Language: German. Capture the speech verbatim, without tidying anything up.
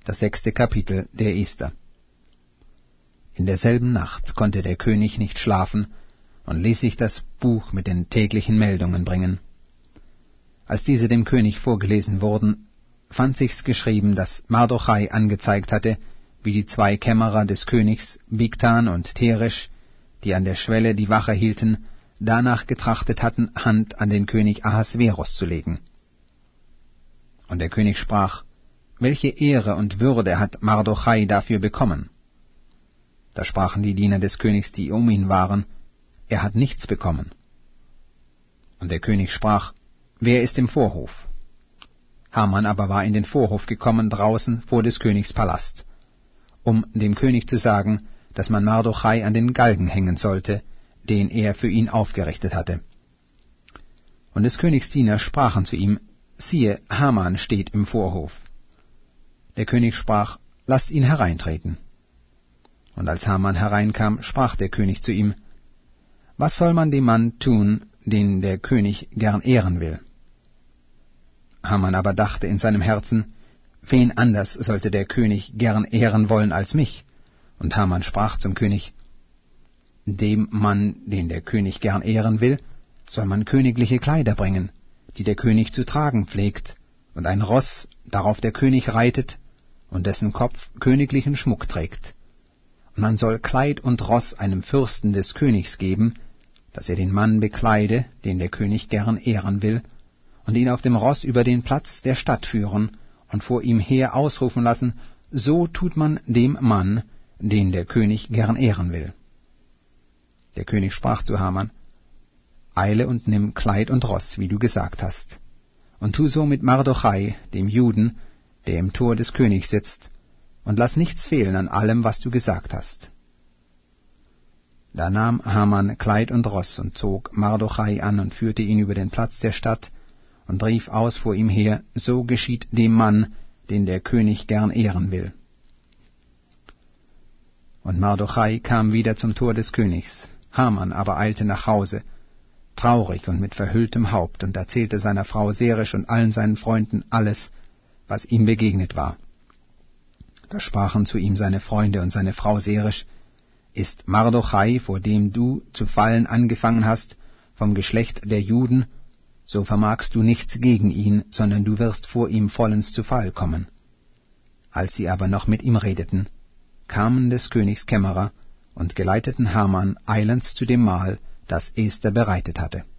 Das sechste Kapitel der Esther. In derselben Nacht konnte der König nicht schlafen und ließ sich das Buch mit den täglichen Meldungen bringen. Als diese dem König vorgelesen wurden, fand sich's geschrieben, dass Mardochai angezeigt hatte, wie die zwei Kämmerer des Königs, Bigtan und Teresch, die an der Schwelle die Wache hielten, danach getrachtet hatten, Hand an den König Ahasverus zu legen. Und der König sprach: Welche Ehre und Würde hat Mardochai dafür bekommen? Da sprachen die Diener des Königs, die um ihn waren: Er hat nichts bekommen. Und der König sprach: Wer ist im Vorhof? Haman aber war in den Vorhof gekommen, draußen vor des Königs Palast, um dem König zu sagen, dass man Mardochai an den Galgen hängen sollte, den er für ihn aufgerichtet hatte. Und des Königs Diener sprachen zu ihm: Siehe, Haman steht im Vorhof. Der König sprach: Lasst ihn hereintreten. Und als Haman hereinkam, sprach der König zu ihm: Was soll man dem Mann tun, den der König gern ehren will? Haman aber dachte in seinem Herzen: Wen anders sollte der König gern ehren wollen als mich? Und Haman sprach zum König: Dem Mann, den der König gern ehren will, soll man königliche Kleider bringen, die der König zu tragen pflegt, und ein Ross, darauf der König reitet, und dessen Kopf königlichen Schmuck trägt. Und man soll Kleid und Ross einem Fürsten des Königs geben, dass er den Mann bekleide, den der König gern ehren will, und ihn auf dem Ross über den Platz der Stadt führen und vor ihm her ausrufen lassen: So tut man dem Mann, den der König gern ehren will. Der König sprach zu Haman: Eile und nimm Kleid und Ross, wie du gesagt hast, und tu so mit Mardochai, dem Juden, der im Tor des Königs sitzt, und lass nichts fehlen an allem, was du gesagt hast. Da nahm Haman Kleid und Ross und zog Mardochai an und führte ihn über den Platz der Stadt und rief aus vor ihm her: So geschieht dem Mann, den der König gern ehren will. Und Mardochai kam wieder zum Tor des Königs. Haman aber eilte nach Hause, traurig und mit verhülltem Haupt, und erzählte seiner Frau Zeresh und allen seinen Freunden alles, was ihm begegnet war. Da sprachen zu ihm seine Freunde und seine Frau Zeresh: Ist Mardochai, vor dem du zu fallen angefangen hast, vom Geschlecht der Juden, so vermagst du nichts gegen ihn, sondern du wirst vor ihm vollends zu Fall kommen. Als sie aber noch mit ihm redeten, kamen des Königs Kämmerer und geleiteten Haman eilends zu dem Mahl, das Esther bereitet hatte.